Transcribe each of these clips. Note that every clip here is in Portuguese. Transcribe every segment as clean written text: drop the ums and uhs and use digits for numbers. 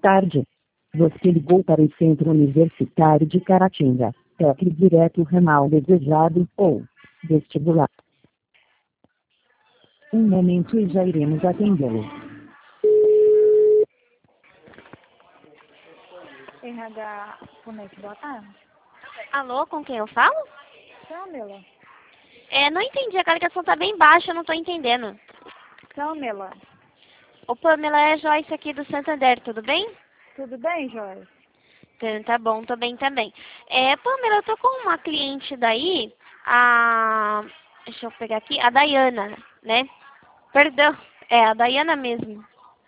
tarde. Você ligou para o Centro Universitário de Caratinga. Toque direto ramal desejado ou vestibular. Um momento e já iremos atendê-lo. RH Funete, boa tarde. Alô, com quem eu falo? Pamela. Não entendi, a ligação tá bem baixa, eu não tô entendendo. Pamela. Ô, Pamela, é a Joyce aqui do Santander, tudo bem? Tudo bem, Joyce? Tá bom, tô bem também. Pamela, eu tô com uma cliente daí, deixa eu pegar aqui, a Dayana, né? Perdão, a Dayana mesmo.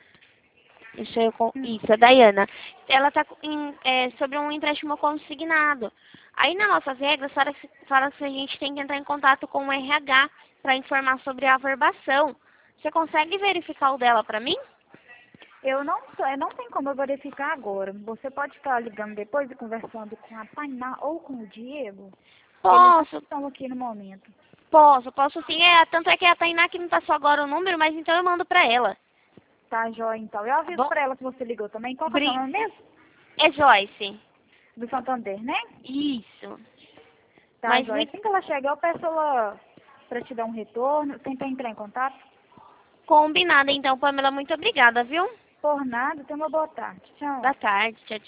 Isso, a Dayana. Ela tá sobre um empréstimo consignado. Aí nas nossas regras fala que a gente tem que entrar em contato com o RH para informar sobre a averbação. Você consegue verificar o dela para mim? Eu não tenho como eu verificar agora. Você pode estar ligando depois e conversando com a Tainá ou com o Diego? Posso, Eles estão aqui no momento. posso sim. Tanto é que a Tainá que me passou agora o número, mas então eu mando para ela. Tá, Joia, então. Eu aviso pra ela que você ligou também. Qual que é o seu nome mesmo? É Joyce. Do Santander, né? Isso. Tá, Mas Joia. Assim que ela chegar, eu peço ela pra te dar um retorno. Tenta entrar em contato. Combinado então, Pamela. Muito obrigada, viu? Por nada. Tenha uma boa tarde. Tchau. Boa tarde. Tchau, tchau.